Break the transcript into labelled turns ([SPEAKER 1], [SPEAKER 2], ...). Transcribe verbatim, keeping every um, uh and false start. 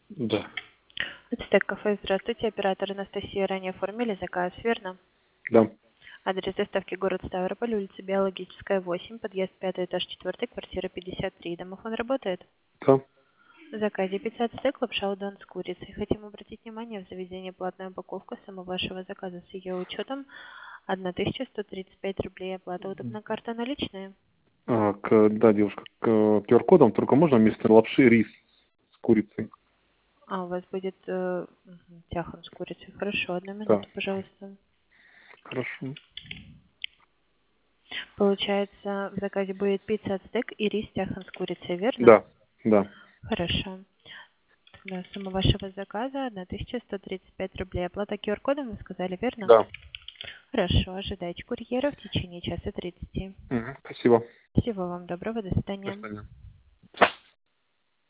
[SPEAKER 1] Да.
[SPEAKER 2] Ацтек кафе, здравствуйте. Оператор Анастасия, ранее оформили заказ, верно?
[SPEAKER 1] Да.
[SPEAKER 2] Адрес доставки город Ставрополь, улица Биологическая, восемь, подъезд пятый, этаж четыре, квартира пятьдесят три. Домофон работает?
[SPEAKER 1] Да.
[SPEAKER 2] В заказе пицца ацтек, лапша удон с курицей. Хотим обратить внимание, в заведении платная упаковка самого вашего заказа с ее учетом тысяча сто тридцать пять рублей. Оплата удобна, карта наличная.
[SPEAKER 1] А, к, да, девушка, к ку ар кодам только можно вместо лапши рис с курицей.
[SPEAKER 2] А, у вас будет э, мгм, тяхан с курицей. Хорошо, одну
[SPEAKER 1] Да.
[SPEAKER 2] минуту, пожалуйста.
[SPEAKER 1] Хорошо.
[SPEAKER 2] Получается, в заказе будет пицца ацтек и рис тяхан с курицей, верно?
[SPEAKER 1] Да. Да.
[SPEAKER 2] Хорошо. Тогда сумма вашего заказа тысяча сто тридцать пять рублей. Оплата ку ар кодом вы сказали, верно?
[SPEAKER 1] Да.
[SPEAKER 2] Хорошо, ожидайте курьера в течение часа тридцати.
[SPEAKER 1] Мгм. Спасибо.
[SPEAKER 2] Всего вам доброго, до
[SPEAKER 1] До
[SPEAKER 2] свидания.
[SPEAKER 1] свидания.